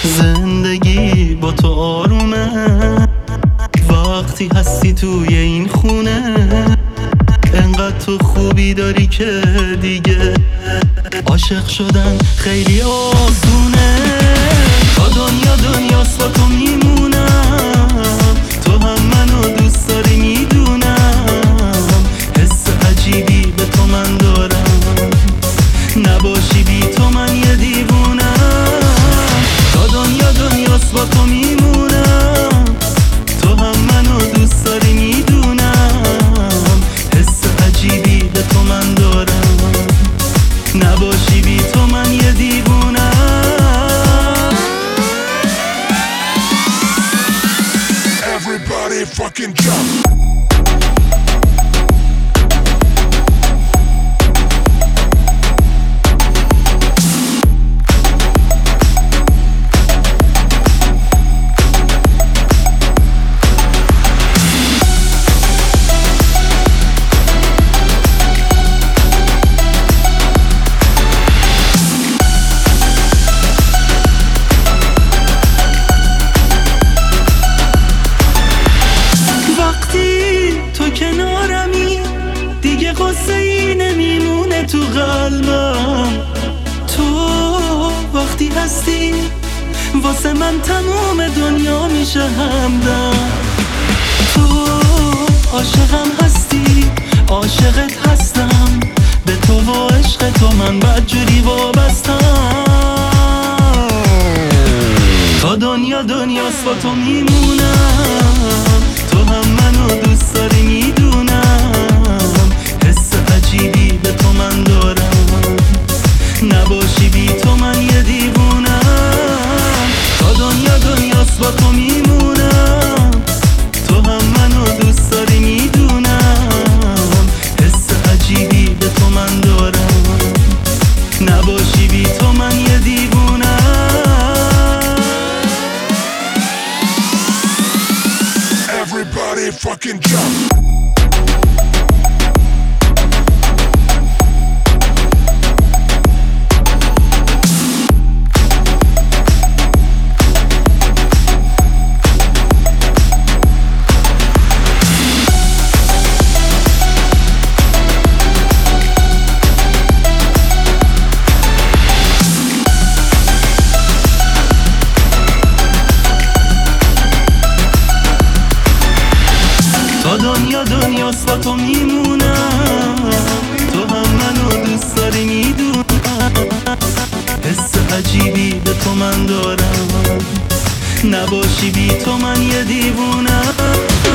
زندگی با تو آرومه وقتی هستی توی این خونه. انقدر تو خوبی داری که دیگه عاشق شدن خیلی آسونه. تا دنیاست با تو میمونم، تو هم منو دوست داری میدونم. حس عجیبی به تو من دارم، نباشی بی تو من یه دیوونم. تا دنیاست با تو میمونم، تو هم منو دوست داری میدونم. حس عجیبی به تو من دارم، نباشی بی تو من یه دیوونم. Everybody fucking jump. قصه ای نمیمونه تو قلبم. تو وقتی هستی واسه من تموم دنیا میشه همدم. تو عاشقم هستی، عاشقت هستم، به تو و عشق تو من بدجوری وابستم. تا دنیاست با تو میمونم، تو هم منو دوست داری میدونم. حس عجیبی به تو من دارم، نباشی بی تو من یه دیوونم. تا دنیاست با تو میمونم، تو هم منو دوست داری میدونم. حس عجیبی به تو من دارم، نباشی بی تو من یه دیوونم. Everybody fucking jump. تا دنیاست با تو میمونم، تو هم منو دوست داری میدونم. حس عجیبی به تو من دارم، نباشی بی تو من یه دیوونم.